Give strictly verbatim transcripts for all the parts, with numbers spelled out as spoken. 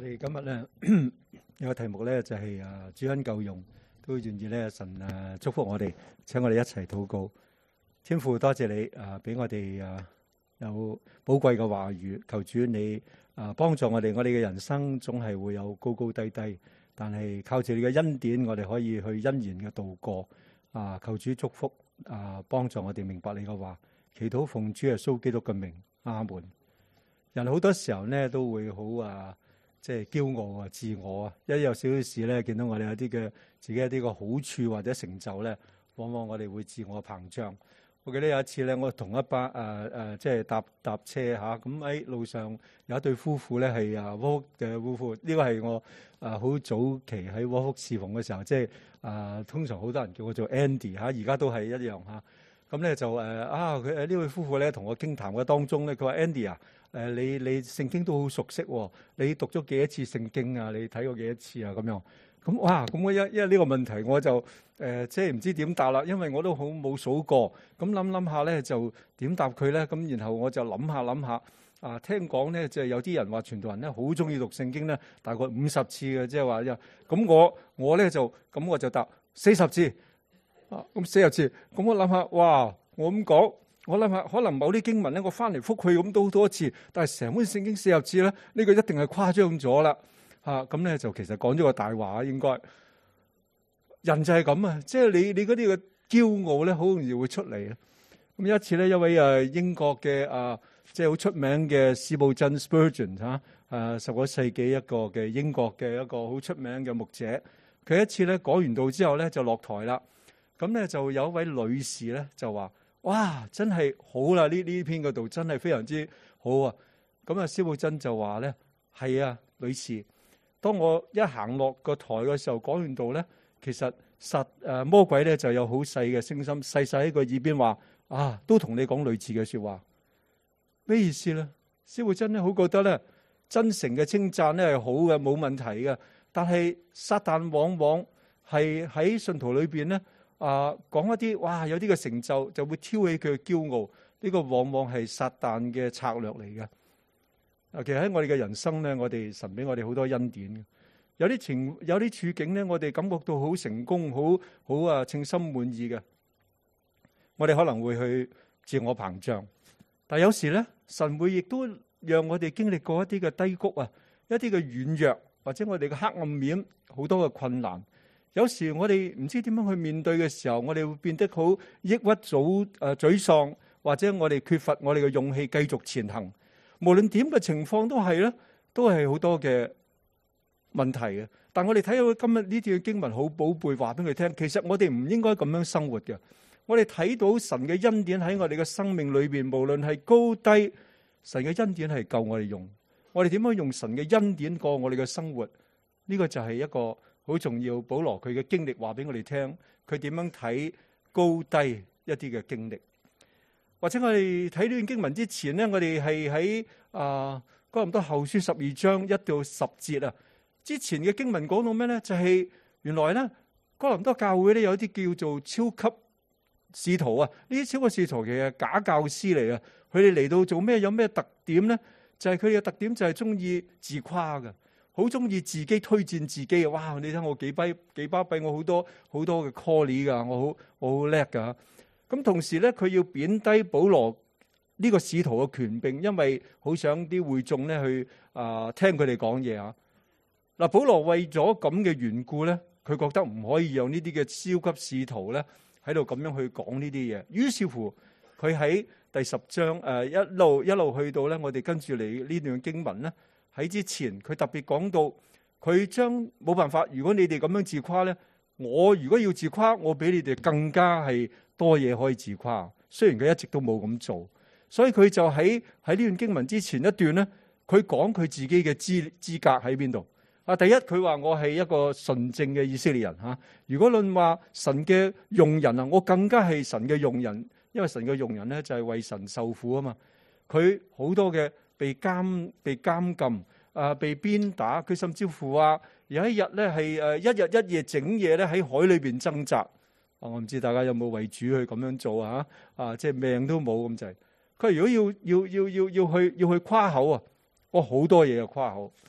我哋今日咧有個題目咧就係誒主恩夠用，都願意咧神誒祝福我哋，請我哋一齊禱告。天父多謝你誒俾我哋誒有寶貴嘅話語，求主你誒幫助我哋。我哋嘅人生總係會有高高低低，但係靠住你嘅恩典，我哋可以去欣然嘅度過。啊，求主祝福啊，幫助我哋明白你嘅話。祈禱奉主耶穌基督嘅名，阿門。人好多時候咧都會好啊。即係驕傲啊、自我啊，一有少少事咧，見到我哋有啲嘅自己一啲嘅好處或者成就咧，往往我哋會自我膨脹。我記得有一次咧，我同一班誒誒，即係搭搭車嚇，咁喺路上有一對夫婦咧係啊窩福嘅夫婦，呢個係我啊好早期喺窩福侍奉嘅時候，即係啊通常好多人叫我做 Andy 嚇，而家都係一樣嚇。咁咧就誒啊佢誒呢位夫婦咧同我傾談嘅當中咧，佢話 Andy 啊。誒你你聖經都好熟悉喎、哦，你讀咗幾多次聖經啊？你睇過幾多次啊？咁樣咁哇，咁我一因為呢個問題我就誒、呃、即係唔知點答啦，因為我都好冇數過，咁諗諗下咧就點答佢咧？咁然後我就諗下諗下啊，聽講咧就係有啲人話傳道人咧好中意讀聖經咧，大概五十次嘅，即係話咁我我咧就咁我就答四十次啊，咁四十次，咁我諗下哇，我咁講。我諗下，可能某啲經文咧，我翻嚟覆去咁都好多次，但係成本聖經四十次咧，呢、這個一定係誇張咗啦嚇。咁、啊、咧就其實講咗個大話，應該人就係咁啊，即係你你嗰啲嘅驕傲咧，好容易會出嚟啊。咁有一次咧，一位誒英國嘅啊，即係好出名嘅司布真 Spurgeon 嚇，誒十九世紀一個嘅英國嘅一個好出名嘅牧者，佢一次咧講完道之後咧就落台啦。咁咧就有一位女士咧就話。哇！真係好啦，呢呢篇嗰度真係非常之好啊！咁啊，司布真就話咧：係啊，女士，當我一行落個台嘅時候，講完道咧，其實實誒魔鬼咧就有好細嘅聲音，細細喺個耳邊話：啊，都同你講類似嘅説話。咩意思咧？司布真咧好覺得咧，真誠嘅稱讚咧係好嘅，冇問題嘅。但係撒旦往往係喺信徒裏邊咧。啊，講一啲哇，有啲嘅成就就會挑起佢嘅驕傲，呢個往往係撒旦嘅策略嚟嘅。啊，其實喺我哋嘅人生咧，我哋神俾我哋好多恩典，有啲情有啲處境咧，我哋感覺到好成功，好好啊稱心滿意嘅，我哋可能會去自我膨脹。但係有時咧，神會亦都讓我哋經歷過一啲嘅低谷啊，一啲嘅軟弱，或者我哋嘅黑暗面，好多嘅困難。有時我哋唔知點樣去面對嘅時候，我哋會變得好抑鬱、早誒沮喪，或者我哋缺乏我哋嘅勇氣繼續前行。無論點嘅情況都係咧，都係好多嘅問題嘅。但我哋睇到今日呢段經文好寶貝，話俾佢聽，其實我哋唔應該咁樣生活嘅。我哋睇到神嘅恩典喺我哋嘅生命裏邊，無論係高低，神嘅恩典係夠我哋用。我哋點樣用神嘅恩典過我哋嘅生活？呢個就係一個好重要，保羅佢嘅經歷話俾我哋聽，佢點樣睇高低一啲嘅經歷，或者我哋睇呢段經文之前呢，我哋係喺啊哥林多後書十二章一到十節啊，之前嘅經文講到咩咧？就係、是、原來咧哥林多教會咧有啲叫做超級使徒啊，呢啲超級使徒其實係假教師嚟啊，佢哋嚟到做咩？有咩特點咧？就係佢哋嘅特點就係中意自誇嘅。好中意自己推薦自己啊！哇！你睇我幾巴幾巴閉，我好多好多嘅 call 噶，我好我好叻噶。咁同時咧，佢要貶低保羅呢個使徒嘅權柄，因為好想啲會眾咧去啊、呃、聽佢哋講嘢啊。嗱，保羅為咗咁嘅緣故咧，佢覺得唔可以讓呢啲嘅超級使徒咧喺度咁樣去講呢啲嘢。於是乎，佢喺第十章誒、呃、一路一路去到咧，我哋跟住嚟呢段經文咧。喺之前，佢特別講到，佢將冇辦法。如果你哋咁樣自誇咧，我如果要自誇，我比你哋更加係多嘢可以自誇。雖然佢一直都冇咁做，所以佢就喺喺呢段經文之前一段咧，佢講佢自己嘅資資格喺邊度啊？第一，佢話我係一個純正嘅以色列人嚇。如果論話神嘅用人啊，我更加係神嘅用人，因為神嘅用人咧就係為神受苦啊嘛。佢好多嘅。被監被監禁啊，被鞭打，佢甚至乎話有一日咧係誒一日一夜整夜咧喺海裏邊掙扎。啊，我唔知大家有冇為主去咁樣做啊？啊，即係命都冇咁滯。佢如果要要要要要去要去誇口啊，我好多嘢嘅誇口。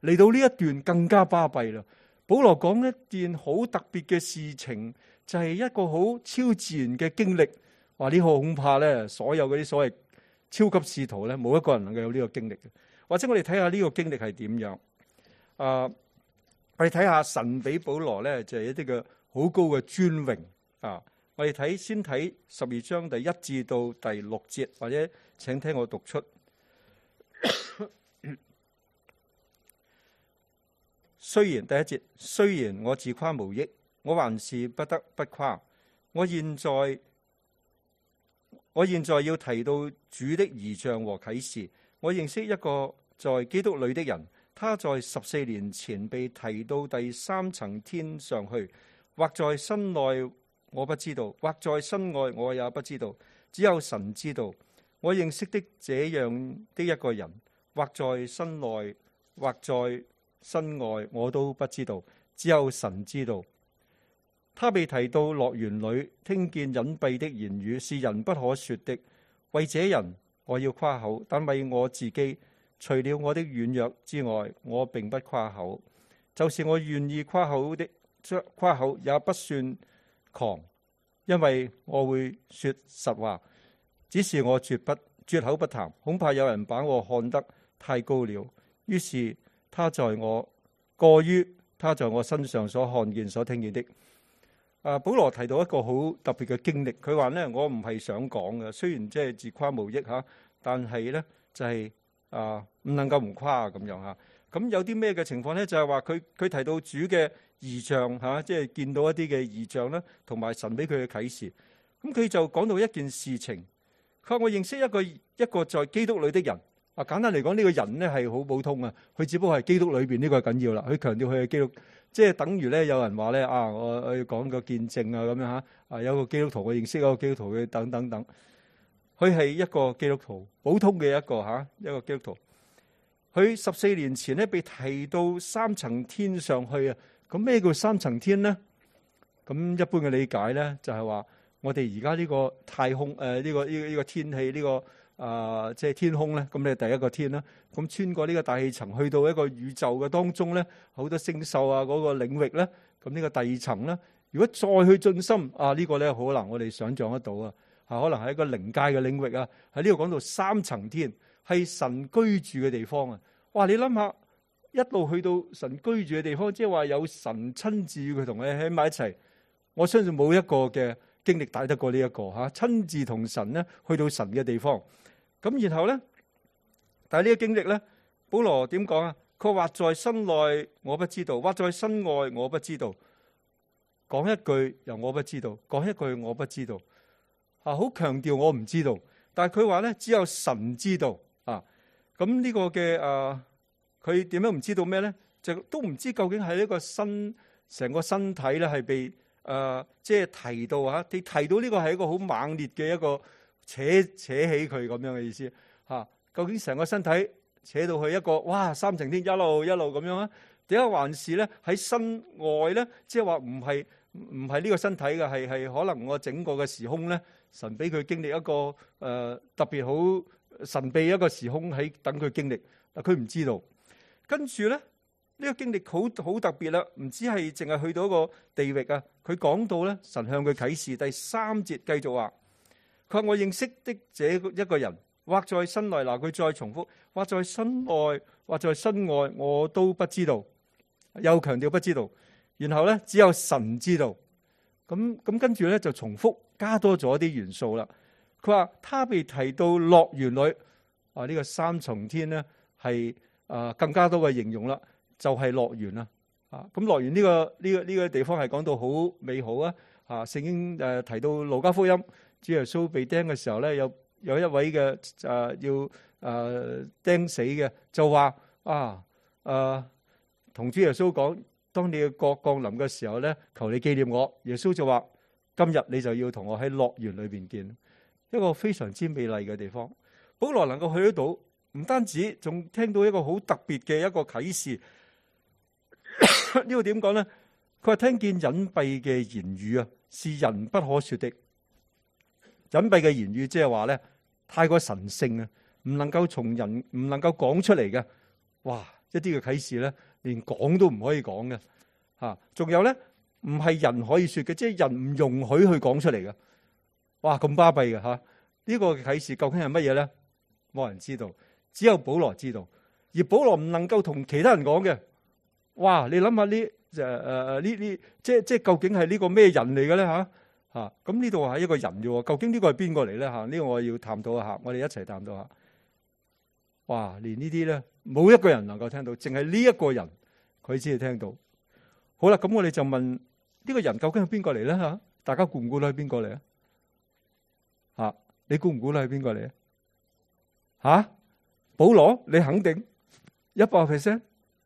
嚟到呢一段更加巴閉啦。保羅講一件好特別嘅事情，就係一個好超自然嘅經歷。話呢個恐怕咧，所有嗰啲所謂超級使徒咧，冇一個人能夠有呢個經歷嘅。或者我哋睇下呢個經歷係點樣？啊，我哋睇下神俾保羅咧，就係一啲嘅好高嘅尊榮啊！我哋睇先睇十二章第一至到第六節，或者請聽我讀出。雖然第一節，雖然我自誇無益，我還是不得不誇。我現在我現在要提到主的異象和啟示。我認識一個在基督裏的人，他在十四年前被提到第三層天上去，或在身內我不知道，或在身外我也不知道，只有神知道。我認識的這樣的一個人，或在身內，或在身外，我都不知道，只有神知道。他被提到樂園裏，聽見隱蔽的言語，是人不可說的。為這人我要誇口，但為我自己，除了我的軟弱之外，我並不誇口。就是我願意誇口的，誇口也不算狂，因為我會說實話。只是我絕不絕口不談，恐怕有人把我看得太高了。於是他在我過於他在我身上所看見所聽見的。啊，保羅提到一個好特別嘅經歷，佢話咧，我唔係想講嘅，雖然即係自誇無益吓，但係咧就係啊唔能夠唔誇咁樣吓。咁有啲咩嘅情況咧？就係話佢佢提到主嘅異象吓，即係見到一啲嘅異象啦，同埋神俾佢嘅啟示。咁佢就講到一件事情，佢話我認識一個一個在基督裏的人。啊，簡單嚟講，呢個人咧係好普通啊，佢只不過係基督裏邊呢個緊要啦。佢強調佢係基督，即係等於咧有人話咧啊，我我要講個見證啊咁樣吓，啊有個基督徒我認識一個基督徒嘅等等等，佢係一個基督徒，普通嘅一個吓一個基督徒。佢十四年前咧被提到三層天上去啊，咁咩叫三層天咧？咁一般嘅理解咧就係話我哋而家呢個太空誒呢個呢個呢個天氣呢個。啊，即係天空咧，咁你第一個天啦，咁穿過呢個大氣層去到一個宇宙嘅當中咧，好多星宿啊嗰個領域咧，咁呢個第二層咧，如果再去進深啊，呢個咧可能我哋想象得到啊，啊可能係一個靈界嘅領域啊，喺呢度講到三層天係神居住嘅地方啊，哇！你諗下一路去到神居住嘅地方，即係話有神親自佢同你喺埋一齊，我相信冇一個嘅經歷大得過呢一個吓，親自同神咧去到神嘅地方。咁然後咧，但係呢個經歷咧，保羅點講啊？佢話在身內我不知道，或在身外我不知道。講一句又我不知道，講一句我不知道。啊，好強調我唔知道。但係佢話咧，只有神知道啊。咁呢個嘅啊，佢點樣唔知道咩咧？就都唔知究竟係呢個身成個身體咧係被誒即係提到啊？你提到呢個係一個好猛烈嘅一個。扯扯起佢咁樣嘅意思嚇，究竟成個身體扯到去一個哇三層天一路一路咁樣啊？點解還是咧喺身外咧？即係話唔係唔係呢個身體嘅，係係可能我整個嘅時空咧，神俾佢經歷一個誒、呃、特別好神秘一個時空喺等佢經歷，但佢唔知道。跟住咧呢、呢個經歷好好特別啦，唔止係淨係去到一個地域啊，佢講到咧神向佢啟示，第三節繼續話。佢話我認識的這一個人，或在身內，嗱佢再重複，或在身外，或在身外，我都不知道，又強調不知道。然後咧，只有神知道。咁咁跟住咧就重複加多咗啲元素啦。佢話他被提到樂園裏，啊呢、這個三重天咧係啊更加多嘅形容啦，就係樂園啦。啊咁樂園呢個呢、這個呢、這個地方係講到好美好啊。啊聖經誒提到路加福音。主耶穌被釘嘅時候咧，有有一位嘅誒、呃、要誒、呃、釘死嘅，就話啊誒同主耶穌講，當你嘅國降臨嘅時候咧，求你紀念我。耶穌就話：今日你就要同我喺樂園裏邊見，一個非常之美麗嘅地方。保羅能夠去得到，唔單止，仲聽到一個好特別嘅一個啟示。呢個點講咧？佢話聽見隱蔽嘅言語啊，是人不可說的。隱蔽嘅言語即係話咧，太過神聖啊，唔能夠從人唔能夠講出嚟嘅。哇！一一啲嘅啟示咧，連講都唔可以講嘅嚇。仲有咧，唔係人可以說嘅，即係人唔容許去講出嚟嘅。哇，咁巴閉嘅嚇！呢個啟示究竟係乜嘢咧？冇人知道，只有保羅知道。而保羅唔能夠同其他人講嘅。哇！你諗下呢？誒誒誒呢呢，即係即係究竟係呢個咩人嚟嘅咧嚇嚇？咁呢度係一個人啫喎，究竟呢個係邊個嚟咧嚇？呢個我要探討下，我哋一齊探討下。哇！連呢啲咧冇一個人能夠聽到，淨係呢一個人佢先至聽到。好啦，咁我哋就問呢個人究竟係邊個嚟咧嚇？大家估唔估到係邊個嚟啊？嚇！你估唔估到係邊個嚟啊？嚇！保羅，你肯定一百 percent？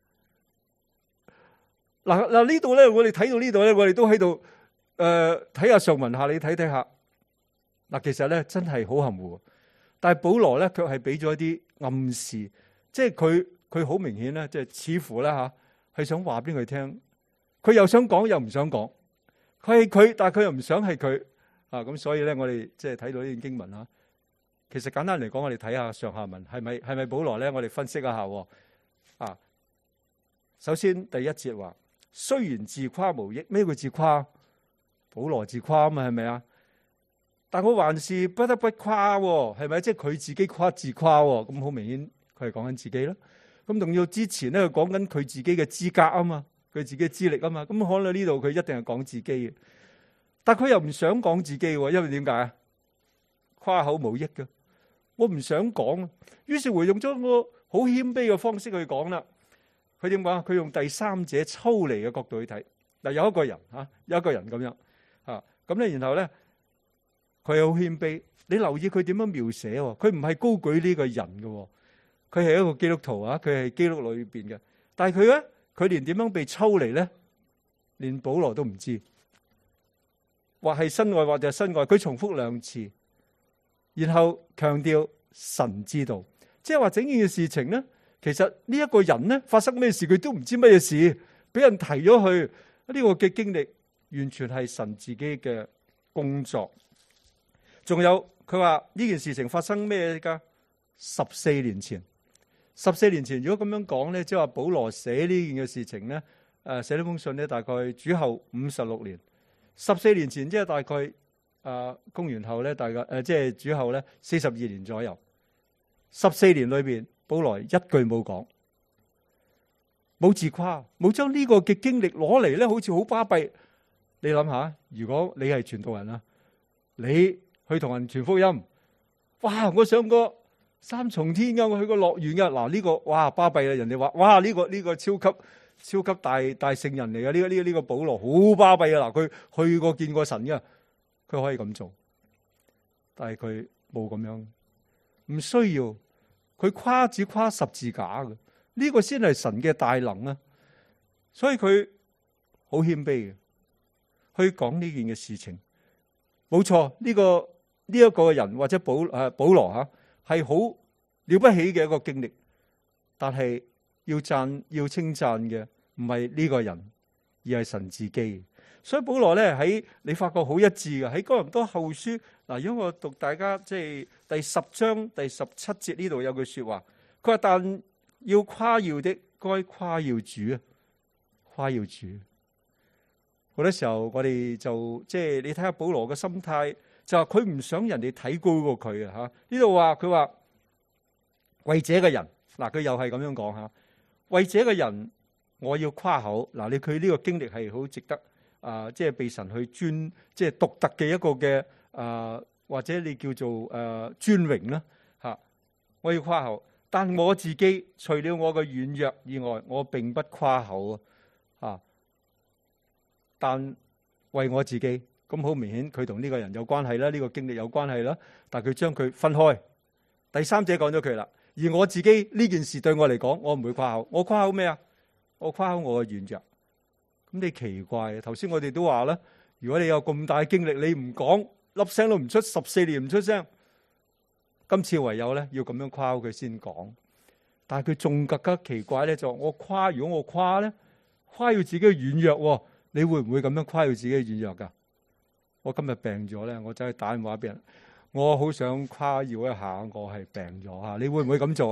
嗱嗱呢度咧，我哋睇到呢度咧，我哋都喺度誒睇下上文下理睇睇下。嗱，其實咧真係好含糊，但係保羅咧卻係俾咗一啲暗示，即係佢佢好明顯咧，即係似乎咧嚇係想話俾佢聽，佢又想講又唔想講，佢係佢，但係佢又唔想係佢啊。咁所以咧，我哋即係睇到呢段經文啊。其實簡單嚟講，我哋睇下上下文係咪係咪保羅咧？我哋分析一下啊。首先第一節話。雖然自誇無益，咩叫自誇？保羅自誇啊嘛，係咪啊？但我還是不得不誇，係咪？即係佢自己誇自誇，咁好明顯佢係講緊自己啦。咁仲要之前咧，佢講緊佢自己嘅資格啊嘛，佢自己嘅資歷啊嘛。咁可能呢度佢一定係講自己嘅，但佢又唔想講自己，因為點解啊？誇口無益嘅，我唔想講，於是乎用咗個好謙卑嘅方式去講啦。佢點講？佢用第三者抽離嘅角度去睇。嗱，有一個人嚇，有一個人咁樣嚇，咁咧，然後咧，佢好謙卑。你留意佢點樣描寫喎？佢唔係高舉呢個人嘅，佢係一個基督徒啊，佢係基督裏邊嘅。但係佢咧，佢連點樣被抽離咧，連保羅都唔知，或係身外，或者係身外。佢重複兩次，然後強調神知道，即係話整件事情咧。其實呢一個人咧，發生咩事佢都唔知乜嘢事，俾人提咗去呢個嘅經歷，完全係神自己嘅工作。仲有佢話呢件事情發生咩噶？十四年前，十四年前如果咁樣講咧，即係話保羅寫呢件嘅事情咧，誒寫呢封信咧，大概主後五十六年，十四年前即係大概誒公元後咧，大概誒即係主後咧四十二年左右，十四年裏邊。保羅一句冇講，冇自誇，冇將呢個嘅經歷攞嚟咧，好似好巴閉。你諗下，如果你係傳道人啊，你去同人傳福音，哇！我上過三重天噶，我去過樂園噶。嗱呢個哇巴閉啊！人哋話哇呢個呢個超級超級大大聖人嚟嘅，呢個呢個呢個保羅好巴閉啊！嗱，佢去過見過神噶，佢可以咁做，但係佢冇咁樣，唔需要。佢誇只誇十字架嘅，呢個先係神嘅大能啊！所以佢好謙卑嘅，去講呢件嘅事情。冇錯，呢個呢一個人或者保誒保羅吓係好了不起嘅一個經歷，但係要讚要稱讚嘅唔係呢個人，而係神自己。所以保羅咧喺你發覺好一致嘅，喺哥林多後書嗱，如果我讀大家即係第十章第十七節呢度有句說話，佢話但要誇耀的該誇耀主啊，誇耀主。好多時候我哋就即係你睇下保羅嘅心態，就話佢唔想人哋睇高過佢啊吓。呢度話佢話為這個人嗱，佢又係咁樣講吓，為這個人我要誇口嗱，你佢呢個經歷係好值得。啊，即係被神去尊，即係獨特嘅一個嘅啊，或者你叫做誒、啊、尊榮啦嚇。我要誇口，但我自己除了我嘅軟弱以外，我並不誇口啊。但為我自己，咁好明顯佢同呢個人有關係啦，呢、這個經歷有關係啦。但係佢將佢分開，第三者講咗佢啦。而我自己呢件事對我嚟講，我唔會誇口。我誇口咩啊？我誇口我嘅軟弱。咁你奇怪啊？頭先我哋都話啦，如果你有咁大嘅經歷，你唔講，粒聲都唔出，十四年唔出聲，今次唯有咧要咁樣誇佢先講。但係佢仲更加奇怪咧，就我誇，如果我誇咧，誇耀自己嘅軟弱，你會唔會咁樣誇耀自己嘅軟弱噶？我今日病咗咧，我走去打電話俾人，我好想誇耀一下我係病咗吓，你會唔會咁做啊？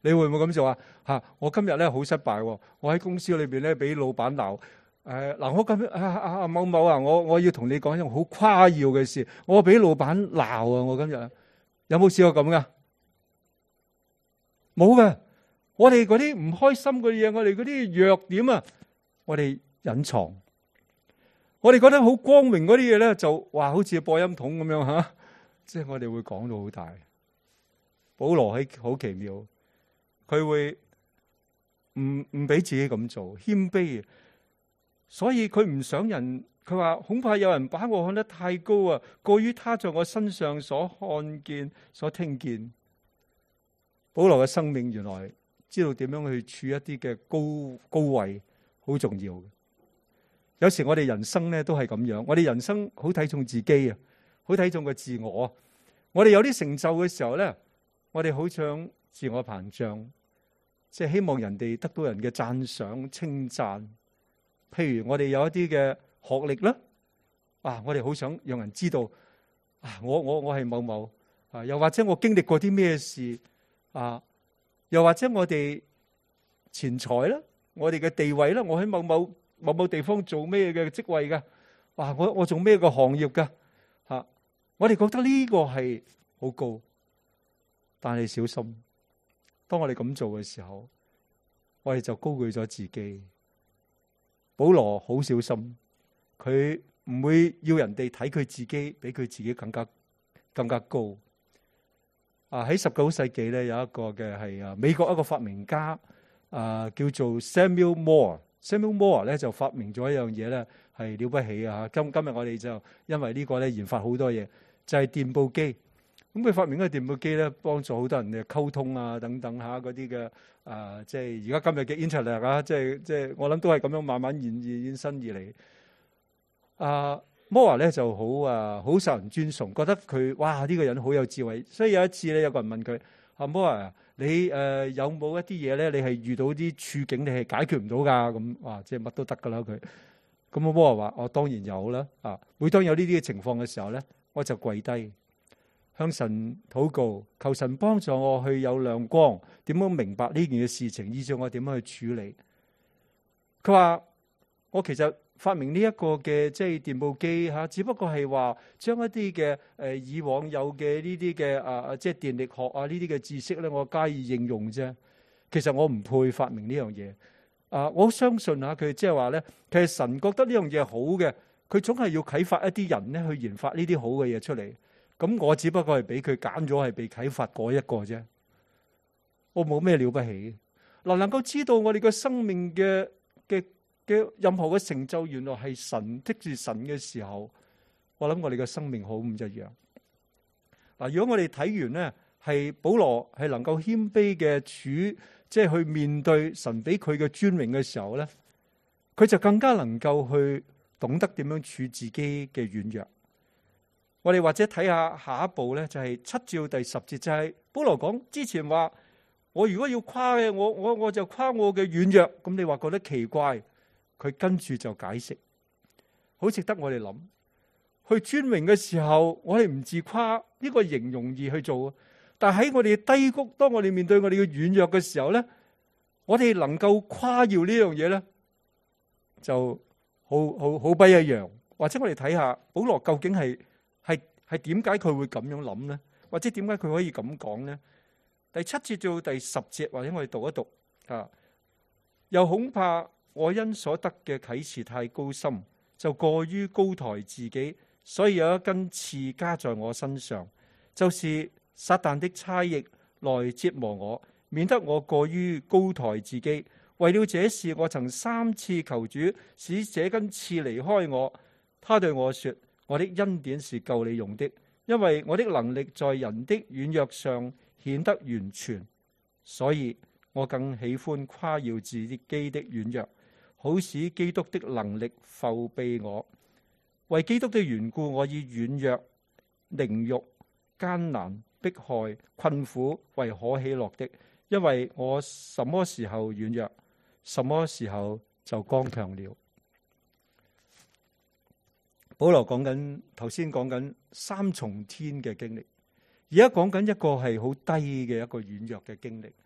你會唔會咁做啊？嚇！我今日咧好失敗喎，我喺公司裏邊咧俾老闆鬧。誒嗱，我今日啊啊某某啊，我我要同你講一樣好誇耀嘅事，我俾老闆鬧啊！我今日有冇試過咁噶？冇嘅。我哋嗰啲唔開心嘅嘢，我哋嗰啲弱點啊，我哋隱藏。我哋覺得好光明嗰啲嘢咧，就話好似播音筒咁樣嚇，即係我哋會講到好大。保羅喺好奇妙，佢會唔唔俾自己咁做，謙卑。所以佢唔想人，佢話恐怕有人把我看得太高啊，過於他在我身上所看見、所聽見。保羅嘅生命原來知道點樣去處一啲嘅高高位，好重要嘅。有時我哋人生咧都係咁樣，我哋人生好睇重自己啊，好睇重個自我。我哋有啲成就嘅時候咧，我哋好想自我膨脹，即係希望人哋得到人嘅讚賞、稱讚。譬如我哋有一啲嘅學歷啦，啊，我哋好想讓人知道，啊，我我我係某某啊，又或者我經歷過啲咩事啊，又或者我哋錢財啦，我哋嘅地位啦，我喺某某某某地方做咩嘅職位噶，哇，我我做咩個行業噶，吓，我哋覺得呢個係好高，但係小心，當我哋咁做嘅時候，我哋就高舉咗自己。保羅好小心，佢唔會要人哋睇佢自己比佢自己更加更加高。啊，喺十九世紀咧，有一個嘅係啊美國一個發明家啊，叫做 Samuel Moore。Samuel Moore 咧就發明咗一樣嘢咧，係了不起啊！今今日我哋就因為呢個咧研發好多嘢，就係電報機。咁佢發明嗰個電報機咧，幫助好多人嘅溝通啊，等等嚇嗰啲嘅啊，即係而家今日嘅 Internet 啊，即係即係我諗都係咁樣慢慢演延伸而嚟。啊，摩亞咧就好啊，好受人尊崇，覺得佢哇呢個人好有智慧。所以有一次咧，有個人問佢：阿摩亞，你誒有冇一啲嘢咧？你係遇到啲處境，你係解決唔到㗎？咁哇，即係乜都得㗎啦佢。咁阿摩亞話：我當然有啦。啊，每當有呢啲嘅情況嘅時候咧，我就跪低。向神禱告，求神幫助我去有亮光，點樣明白呢件嘅事情，以致我點樣去處理。佢話我其實發明呢一個嘅即係電報機吓，只不過係話將一啲嘅誒以往有嘅呢啲嘅啊即係電力學啊呢啲嘅知識咧，我加以應用啫。其實我唔配發明呢樣嘢啊！我相信吓佢即係話咧，其實神覺得呢樣嘢好嘅，佢總係要啟發一啲人咧去研發呢啲好嘅嘢出嚟。咁我只不過係俾佢揀咗係被啟發嗰一個啫，我冇咩了不起。嗱，能夠知道我哋嘅生命嘅嘅嘅任何嘅成就，原來係神剔住神嘅時候，我諗我哋嘅生命好唔一樣。嗱，如果我哋睇完呢，係保羅係能夠謙卑嘅處，即係去面對神俾佢嘅尊榮嘅時候咧，佢就更加能夠去懂得點樣處自己嘅軟弱。我哋或者睇下下一步咧，就係七至第十節，就係保羅講之前話，我如果要誇嘅，我我我就誇我嘅軟弱。咁你話覺得奇怪，佢跟住就解釋，好值得我哋諗。去尊榮嘅時候，我哋唔自誇，呢個形容易去做。但係喺我哋低谷，當我哋面對我哋嘅軟弱嘅時候咧，我哋能夠誇耀呢樣嘢咧，就好好好不一樣。或者我哋睇下保羅究竟係。係係點解佢會咁樣諗呢？或者點解佢可以咁講呢？第七節到第十節，或者我哋讀一讀啊。又恐怕我因所得嘅啟示太高深，就過於高抬自己，所以有一根刺加在我身上，就是撒旦的差役來折磨我，免得我過於高抬自己。為了這事，我曾三次求主使這根刺離開我。他對我說：我的恩典是夠你用的，因為我的能力在人的軟弱上顯得完全，所以我更喜歡誇耀自己的軟弱，好使基督的能力覆庇我。為基督的緣故，我以軟弱、凌辱、艱難、迫害、困苦為可喜樂的，因為我什麼時候軟弱，什麼時候就剛強了。保羅講緊頭先講緊三重天嘅經歷，而家講緊一個係好低嘅一個軟弱嘅經歷。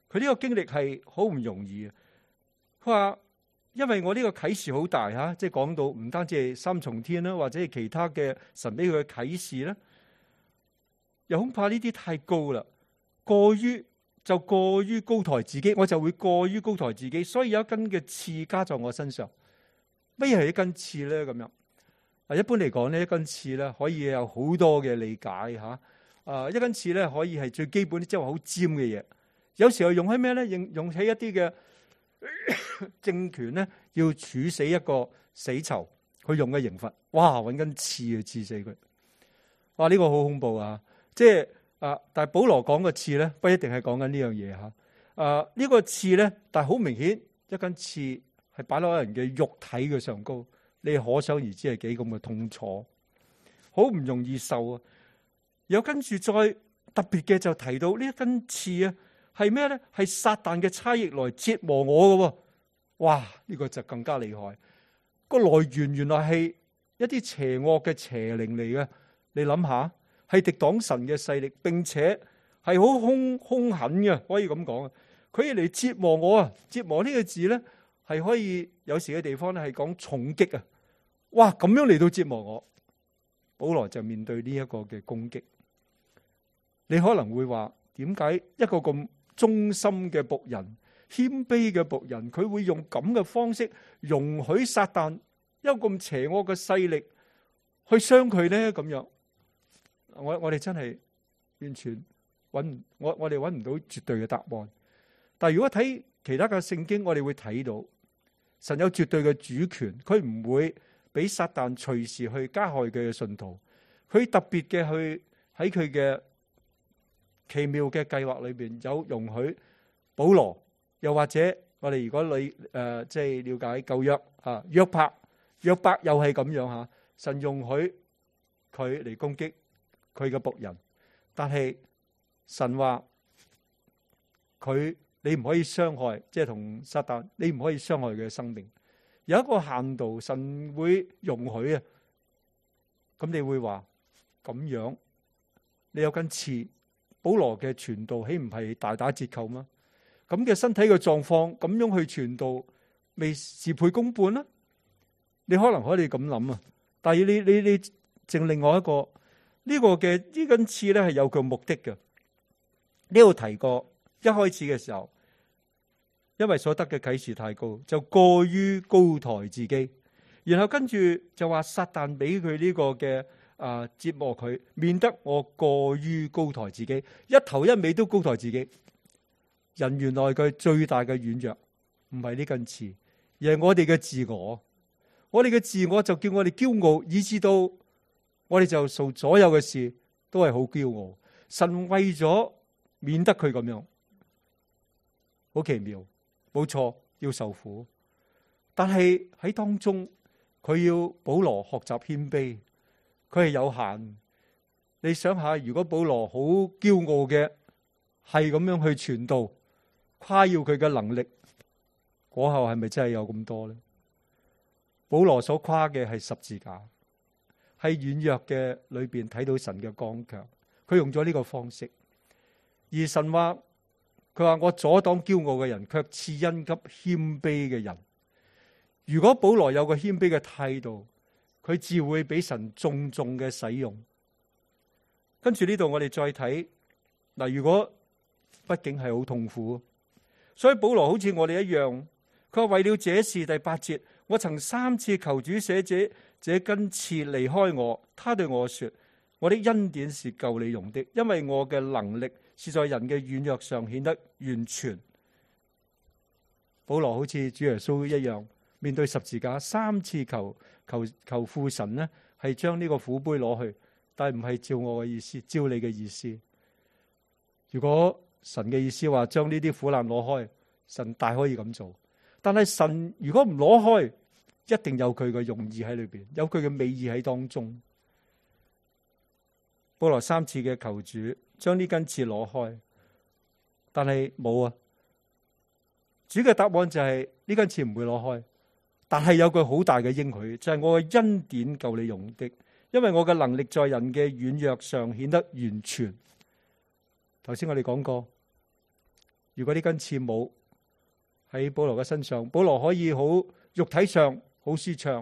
佢呢個經歷係好唔容易。佢話因為我呢個啟示好大吓，即係講到唔單止係三重天啦，或者係其他嘅神俾佢嘅啟示啦，又恐怕呢啲太高啦，過於就過於高抬自己，我就會過於高抬自己，所以有一根嘅刺加在我身上。乜嘢係一根刺咧？咁樣啊，一般嚟講呢，一根刺咧可以有好多嘅理解吓。啊，一根刺咧可以係最基本，即係話好尖嘅嘢。有時候用喺咩咧？用用喺一啲嘅政權咧，要處死一個死囚，佢用嘅刑罰，哇，搵根刺去刺死佢。哇，呢個好恐怖啊！即係啊，但係保羅講嘅刺咧，不一定係講緊呢樣嘢吓。啊，呢個刺咧，但係好明顯，一根刺係擺落人嘅肉體嘅上高，你可想而知係幾咁嘅痛楚，好唔容易受啊！有跟住再特別嘅就提到呢一根刺啊，係咩咧？係撒旦嘅差役來折磨我嘅。哇！呢個就更加厲害。個來源原來係一啲邪惡嘅邪靈嚟嘅。你諗下，係敵擋神嘅勢力，並且係好兇兇狠嘅，可以咁講啊。佢嚟折磨我啊！折磨呢個字咧，係可以有時嘅地方咧係講重擊啊。哇！咁樣嚟到折磨我，保羅就面對呢一個嘅攻擊。你可能會話，點解一個咁忠心嘅僕人、謙卑嘅僕人，佢會用咁嘅方式容許撒旦一個咁邪惡嘅勢力去傷佢呢？咁樣，我我哋真係完全揾我我哋揾唔到絕對嘅答案。但係如果睇其他嘅聖經，我哋會睇到神有絕對嘅主權，佢唔會俾撒旦隨時去加害佢嘅信徒，佢特別嘅去喺佢嘅奇妙嘅計劃裏邊有容許保羅，又或者我哋如果你誒即係了解舊約啊，約伯，約伯又係咁樣吓，神容許佢嚟攻擊佢嘅僕人，但係神話佢你唔可以傷害，即係同撒旦你唔可以傷害佢嘅生命，有一個限度，神會容許啊。咁你會話咁樣，你有根刺。保羅嘅傳道豈唔係大打折扣嗎？咁嘅身體嘅狀況，咁樣去傳道，未事倍功半啦？你可能可以咁諗啊，但係你你你正另外一個呢、這個嘅呢根刺咧係有佢目的嘅。呢度提過一開始嘅時候，因為所得嘅啟示太高，就過於高抬自己，然後跟住就話撒旦俾佢呢個嘅。啊！折磨佢，免得我過於高抬自己，一頭一尾都高抬自己。人原來佢最大嘅軟弱，唔係呢根刺，而係我哋嘅自我。我哋嘅自我就叫我哋驕傲，以致到我哋就做所有嘅事都係好驕傲。神為咗免得佢咁樣，好奇妙，冇錯，要受苦。但係喺當中，佢要保羅學習謙卑。佢係有限，你想下，如果保羅好驕傲嘅，係咁樣去傳道，誇耀佢嘅能力，果後係咪真係有咁多咧？保羅所誇嘅係十字架，喺軟弱嘅裏邊睇到神嘅剛強，佢用咗呢個方式。而神話佢話我阻擋驕傲嘅人，卻賜恩給謙卑嘅人。如果保羅有個謙卑嘅態度，佢自會俾神重重嘅使用。跟住呢度我哋再睇嗱，如果畢竟係好痛苦，所以保羅好似我哋一樣，佢話為了這事，第八節，我曾三次求主捨這這根刺離開我。他對我說：我的恩典是夠你用的，因為我嘅能力是在人嘅軟弱上顯得完全。保羅好似主耶穌一樣，面對十字架三次求。求求父神呢，係將呢個苦杯攞去，但係唔係照我嘅意思，照你嘅意思。如果神嘅意思話將呢啲苦難攞開，神大可以咁做。但係神如果唔攞開，一定有佢嘅用意喺裏邊，有佢嘅美意喺當中。保羅三次嘅求主將呢根刺攞開，但係冇啊。主嘅答案就係呢根刺唔會攞開。但係有句好大嘅應許，就係我嘅恩典夠你用的，因為我嘅能力在人嘅軟弱上顯得完全。頭先我哋講過， 如果呢根刺冇喺保羅嘅身上，保羅可以好肉體上好舒暢，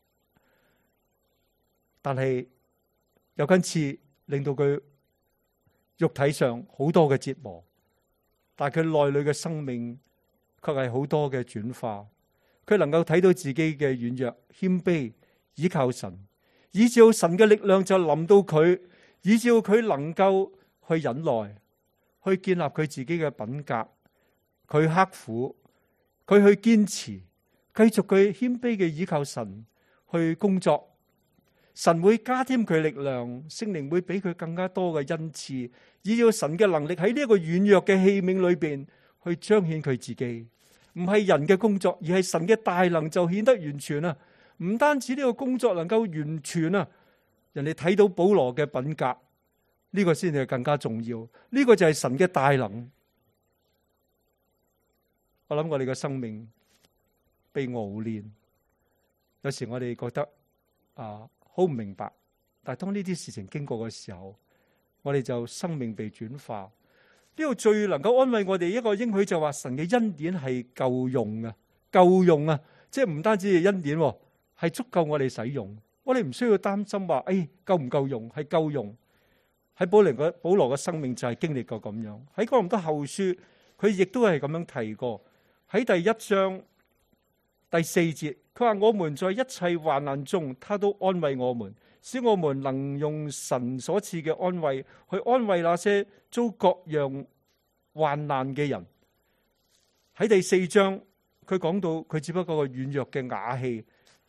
但係有根刺令到佢肉體上好多嘅折磨，但係佢內裏嘅生命卻係好多嘅轉化。佢能夠睇到自己嘅軟弱、謙卑，倚靠神，以至神嘅力量就臨到佢，以至佢能夠去忍耐，去建立佢自己嘅品格，佢刻苦，佢去堅持，繼續佢謙卑嘅倚靠神去工作。神會加添佢力量，聖靈會俾佢更加多嘅恩賜，以至神嘅能力喺呢一個軟弱嘅器皿裏邊去彰顯佢自己。唔係人嘅工作，而係神嘅大能就顯得完全啊！唔單止呢個工作能夠完全啊，人哋睇到保羅嘅品格，呢個先係更加重要。呢個就係神嘅大能。我諗我哋嘅生命被熬煉，有時我哋覺得啊好唔明白，但係當呢啲事情經過嘅時候，我哋就生命被轉化。呢度最能夠安慰我哋一個應許就話神嘅恩典係夠用啊，夠用啊，即係唔單止係恩典，係足夠我哋使用。我哋唔需要擔心話，誒夠唔夠用？係夠用。喺保羅嘅保羅嘅生命就係經歷過咁樣。喺哥林多後書，佢亦都係咁樣提過。喺第一章第四節，佢話我們在一切患難中，他都安慰我們，使我們能用神所賜嘅安慰去安慰那些遭各樣患難嘅人。喺第四章，佢講到佢只不過個軟弱嘅瓦器。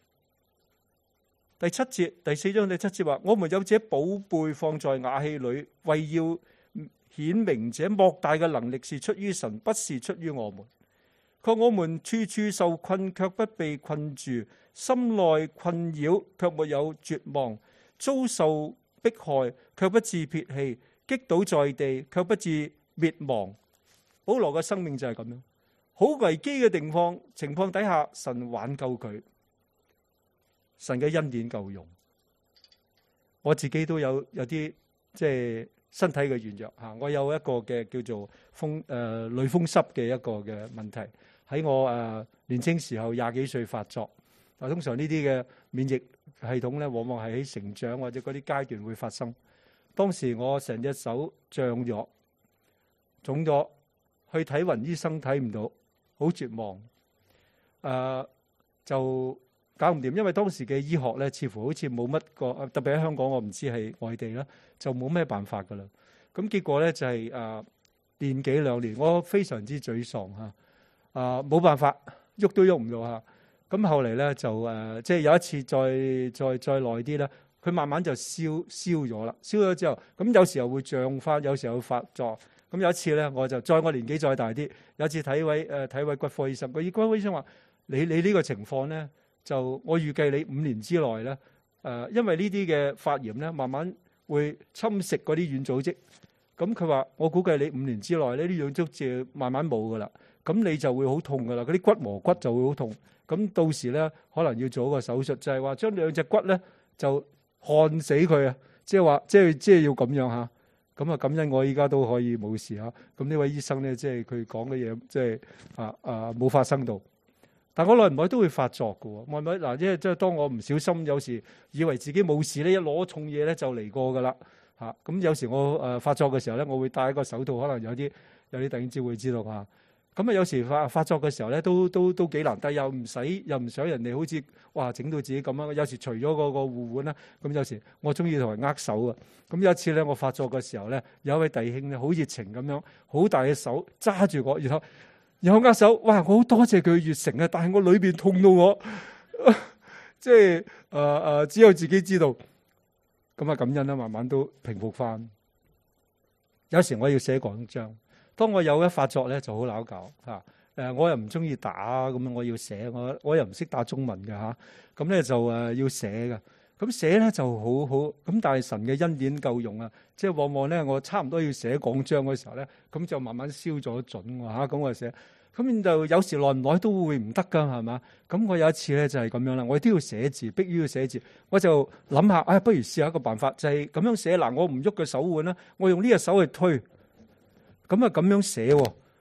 第七節，第四章第七節話：我們有這寶貝放在瓦器裏，為要顯明這莫大嘅能力是出於神，不是出於我們。卻我們處處受困，卻不被困住；心內困擾，卻沒有絕望；遭受迫害，卻不致撇棄；擊倒在地，卻不致滅亡。保羅嘅生命就係咁樣，好危機嘅情況情況底下，神挽救佢。神嘅恩典夠用。我自己都有有啲即係身體嘅軟弱吓，我有一個嘅叫做風誒類風濕嘅一個嘅問題，喺我誒年青時候廿幾歲發作。嗱，通常呢啲嘅免疫系統咧，往往係喺成長或者嗰啲階段會發生。當時我成隻手脹咗、腫咗，去睇暈醫生睇唔到，好絕望。誒、呃、就。搞唔掂，因為當時嘅醫學咧，似乎好似冇乜個，特別喺香港，我唔知係外地啦，就冇咩辦法噶啦。咁結果咧就係、是、誒、啊、年幾兩年，我非常之沮喪嚇，啊冇辦法，喐都喐唔到嚇。咁、啊、後嚟咧就誒，即、啊、係、就是、有一次再再再耐啲咧，佢慢慢就燒燒咗啦，燒咗之後，咁有時候會脹翻，有時候會發作。咁有一次咧，我就再我年紀再大啲，有一次睇位誒睇位骨科醫生，個骨科醫生話：你你呢個情況咧？就我預計你五年之內咧，誒、呃，因為呢啲嘅發炎咧，慢慢會侵蝕嗰啲軟組織。咁佢話：我估計你五年之內呢啲軟組織就慢慢冇噶啦。咁你就會好痛噶啦，嗰啲骨磨骨就會好痛。咁到時咧，可能要做一個手術，就係話將兩隻骨咧就焊死佢啊！即係話，即係即係要咁樣嚇。咁啊，感恩我依家都可以冇事嚇。咁呢位醫生咧，即係佢講嘅嘢，即係啊啊冇發生到。但我耐唔耐都會發作嘅喎，耐唔耐嗱，即係即係當我唔小心，有時以為自己冇事咧，一攞重嘢咧就嚟過噶啦嚇。咁有時我誒發作嘅時候咧，我會戴一個手套，可能有啲有啲弟兄姊妹會知道嚇。咁啊，有時發發作嘅時候咧，都都都幾難，但係又唔使又唔想人哋好似哇整到自己咁樣。有時除咗嗰個護腕啦，咁有時我中意同人握手啊。咁有一次咧，我發作嘅時候咧，有一位弟兄咧好熱情咁樣，好大嘅手揸住我，然後。然後握手，哇！我好多謝佢熱誠啊，但係我裏邊痛到我，即係誒誒，只有自己知道。咁啊，感恩啦，慢慢都平復翻。有時我要寫講章，當我有一發作咧，就好拗搞吓。誒，我又唔中意打，咁我要寫，我我又唔識打中文嘅吓。咁咧就誒要寫嘅。咁寫咧就好好，咁但係神嘅恩典夠用啊！即係往往咧，我差唔多要寫講章嘅時候咧，咁就慢慢燒咗準喎嚇，咁我寫，咁就有時耐唔耐都會唔得噶，係嘛？咁我有一次咧就係咁樣啦，我都要寫字，迫於要寫字，我就諗下，唉，不如試下一個辦法，就係咁樣寫嗱，我唔喐個手腕啦，我用呢隻手去推，咁啊咁樣寫喎嚇，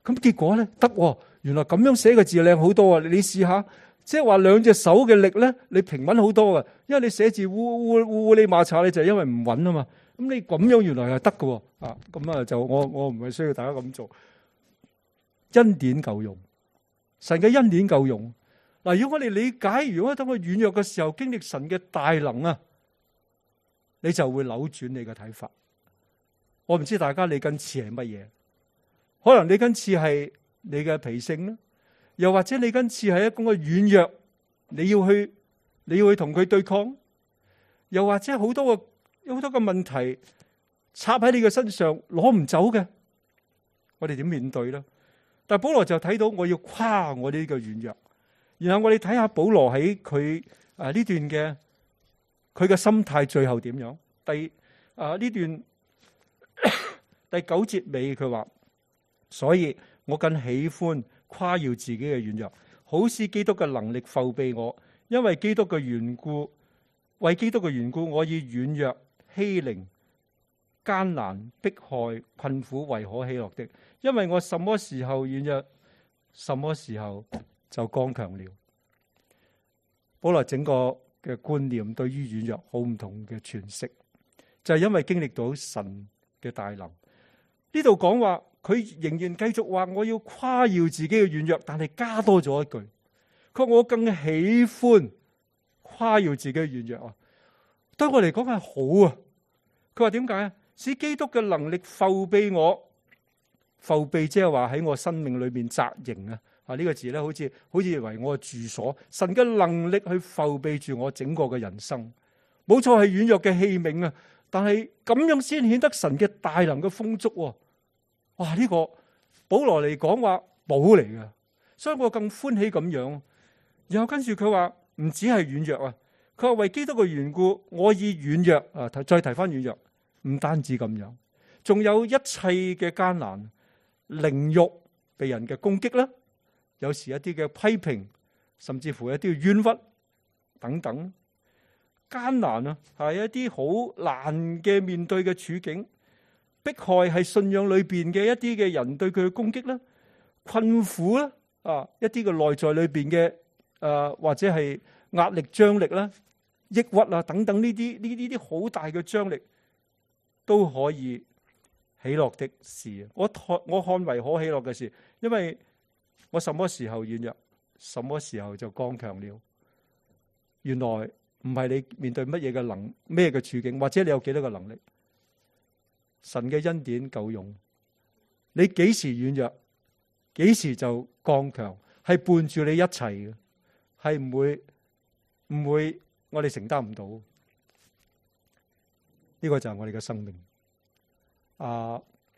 咁結果咧得喎，原來咁樣寫嘅字靚好多啊！你試下，即係話兩隻手嘅力咧，你平穩好多啊！因為你寫字烏烏烏哩馬查，你就係因為唔穩啊嘛。咁你咁樣原來係得嘅喎啊！咁啊就我我唔係需要大家咁做，恩典夠用，神嘅恩典夠用。嗱，如果我哋理解，如果當我軟弱嘅時候經歷神嘅大能啊，你就會扭轉你嘅睇法。我唔知大家你根刺係乜嘢，可能你根刺係你嘅脾性啦，又或者你根刺係一種嘅軟弱，你要去你要去同佢對抗，又或者好多個有好多個問題插喺你嘅身上攞唔走嘅，我哋點面對呢？但係保羅就睇到我要誇我呢個軟弱，然後我哋睇下保羅喺佢啊呢段嘅佢嘅心態最後點樣？第啊呢段。第九節尾佢話，所以我更喜歡誇耀自己嘅軟弱，好使基督嘅能力覆庇我。因為基督嘅緣故，為基督嘅緣故，我以軟弱、欺凌、艱難、迫害、困苦為可喜樂的。因為我什麼時候軟弱，什麼時候就剛強了。保羅整個嘅觀念對於軟弱好唔同嘅詮釋，就係因為經歷到神嘅大能。呢度講話佢仍然繼續話我要誇耀自己嘅軟弱，但係加多咗一句，佢話我更喜歡誇耀自己嘅軟弱啊！對我嚟講係好啊！佢話點解啊？使基督嘅能力覆庇我，覆庇即係話喺我生命裏面紮營啊！啊呢個字咧，好似好似為我嘅住所，神嘅能力去覆庇住我整個嘅人生，冇錯係軟弱嘅器皿啊！但係咁樣先顯得神嘅大能嘅豐足喎！哇！呢個保羅嚟講話寶嚟嘅，所以我更歡喜咁樣。然後跟住佢話唔止係軟弱啊，佢話為基督嘅緣故，我以軟弱啊，再提翻軟弱，唔單止咁樣，仲有一切嘅艱難、凌辱、被人嘅攻擊啦，有時一啲嘅批評，甚至乎一啲冤屈等等。艱難啊，係一啲好難嘅面對嘅處境，迫害係信仰裏邊嘅一啲嘅人對佢嘅攻擊啦，困苦啦，啊一啲嘅內在裏邊嘅誒或者係壓力張力啦、抑鬱啊等等呢啲呢啲啲好大嘅張力都可以喜樂的事。我我看為可喜樂嘅事，因為我什麼時候軟弱，什麼時候就剛強了。原來。唔係你面對乜嘢嘅能咩嘅處境，或者你有幾多個能力，神嘅恩典夠用。你幾時軟弱，幾時就剛強，係伴住你一齊嘅，係唔會唔會我哋承擔唔到。呢個就係我哋嘅生命。啊，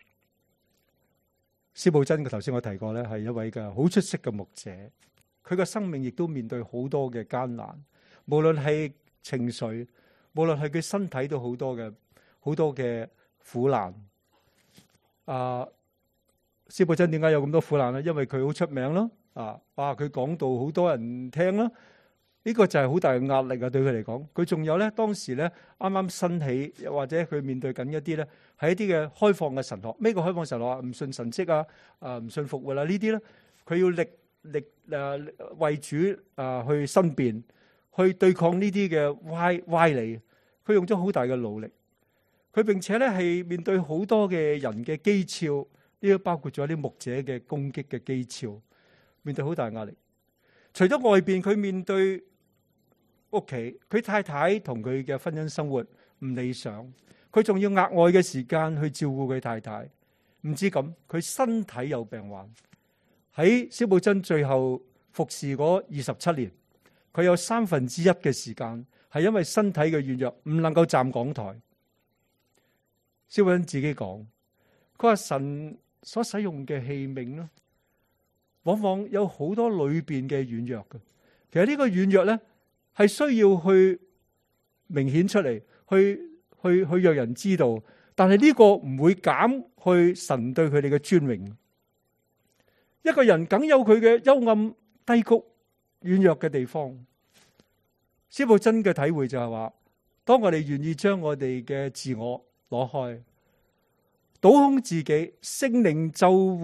司布真嘅頭先我提過咧，係一位嘅好出色嘅牧者，佢嘅生命亦都面對好多嘅艱難。無論係情緒，無論係佢身體都好多嘅好多嘅苦難。啊，司布真點解有咁多苦難咧？因為佢好出名咯。啊，哇！佢講道好多人聽啦。呢個就係好大嘅壓力啊！對佢嚟講，佢仲有咧當時咧啱啱新起，又或者佢面對緊一啲咧係一啲嘅開放嘅神學。咩叫開放神學啊？唔信神蹟啊，啊唔信復活啦呢啲咧，佢要力力誒為主啊去申辯。去對抗呢啲嘅歪歪理，佢用咗好大嘅努力。佢並且咧係面對好多嘅人嘅譏誚，呢個包括咗啲牧者嘅攻擊嘅譏誚，面對好大壓力。除咗外邊，佢面對屋企，佢太太同佢嘅婚姻生活唔理想，佢仲要額外嘅時間去照顧佢太太。唔知咁，佢身體有病患。喺司布真最後服侍嗰二十七年。佢有三分之一嘅時間係因為身體嘅軟弱，唔能夠站講台。司布真自己講，佢話神所使用嘅器皿咯，往往有好多裏邊嘅軟弱嘅。其實呢個軟弱咧係需要去明顯出嚟，去去去讓人知道。但係呢個唔會減去神對佢哋嘅尊榮。一個人梗有佢嘅幽暗低谷。軟弱嘅地方，司布真嘅體會就係話，當我哋願意將我哋嘅自我攞開，倒空自己，聖靈就會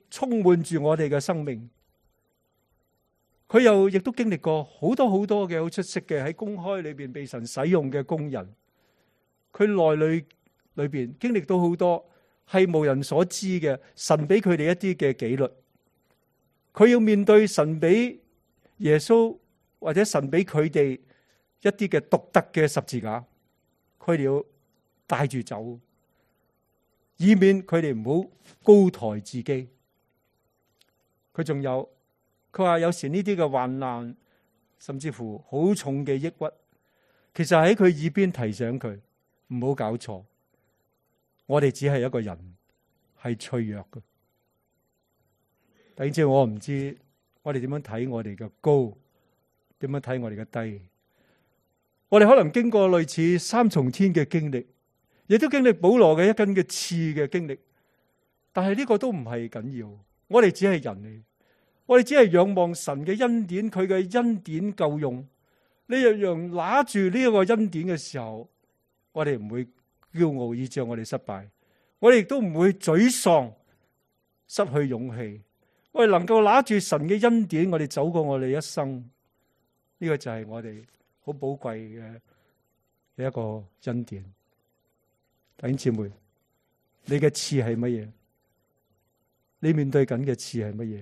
充滿住我哋嘅生命。佢又亦都經歷過好多好多嘅好出色嘅喺公開裏邊被神使用嘅工人。佢內裏裏邊經歷到好多係無人所知嘅神俾佢哋一啲嘅紀律。佢要面對神俾耶穌或者神俾佢哋一啲嘅獨特嘅十字架，佢哋要帶住走，以免佢哋唔好高抬自己。佢仲有，佢話有時呢啲嘅患難，甚至乎好重嘅抑鬱，其實喺佢耳邊提醒佢唔好搞錯，我哋只係一個人，係脆弱嘅。弟兄姊妹，我唔知我哋點樣睇我哋嘅高，點樣睇我哋嘅低。我哋可能經過類似三重天嘅經歷，亦都經歷保羅嘅一根嘅刺嘅經歷，但係呢個都唔係緊要。我哋只係人嚟，我哋只係仰望神嘅恩典，佢嘅恩典夠用。呢樣樣拿住呢一個恩典嘅時候，我哋唔會驕傲以致我哋失敗，我哋亦都唔會沮喪失去勇氣。我哋能夠拿住神嘅恩典，我哋走過我哋一生，呢個就係我哋好寶貴嘅一個恩典。弟兄姊妹，你嘅刺係乜嘢？你面對緊嘅刺係乜嘢？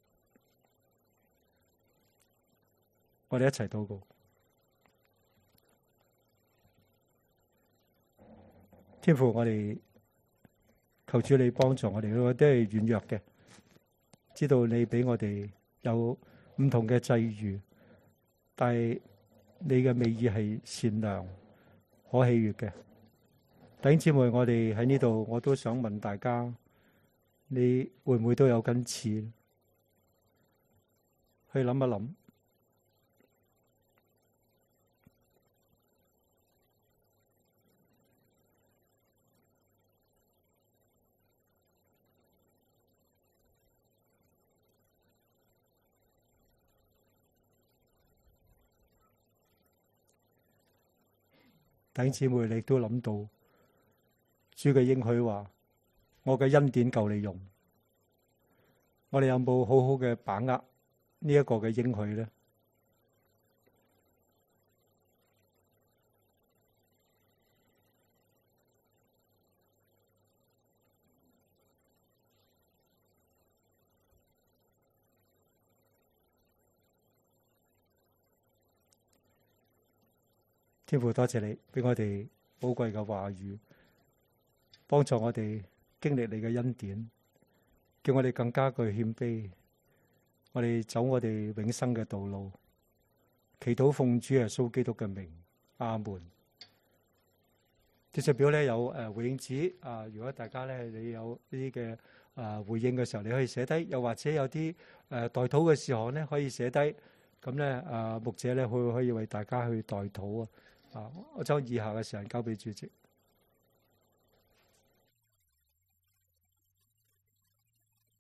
我哋一齊禱告。天父，我哋求主你幫助我哋，我哋都係軟弱嘅，知道你俾我哋有唔同嘅際遇，但係你嘅美意係善良可喜悅嘅。弟兄姊妹，我哋喺呢度，我都想問大家，你會唔會都有根刺？去諗一諗。弟兄姊妹，你都諗到主嘅應許話，我嘅恩典夠你用。我哋有冇好好嘅把握呢一個嘅應許呢？天父，多謝你俾我哋寶貴嘅話語，幫助我哋經歷你嘅恩典，叫我哋更加具謙卑，我哋走我哋永生嘅道路。祈禱奉主耶穌基督嘅名，阿門。記述表咧有誒回應紙啊，如果大家咧你有呢啲嘅啊回應嘅時候，你可以寫低，又或者有啲誒代禱嘅時候咧可以寫低，咁咧啊牧者咧會可以為大家去代禱啊。啊！我將以下嘅時間交俾主席。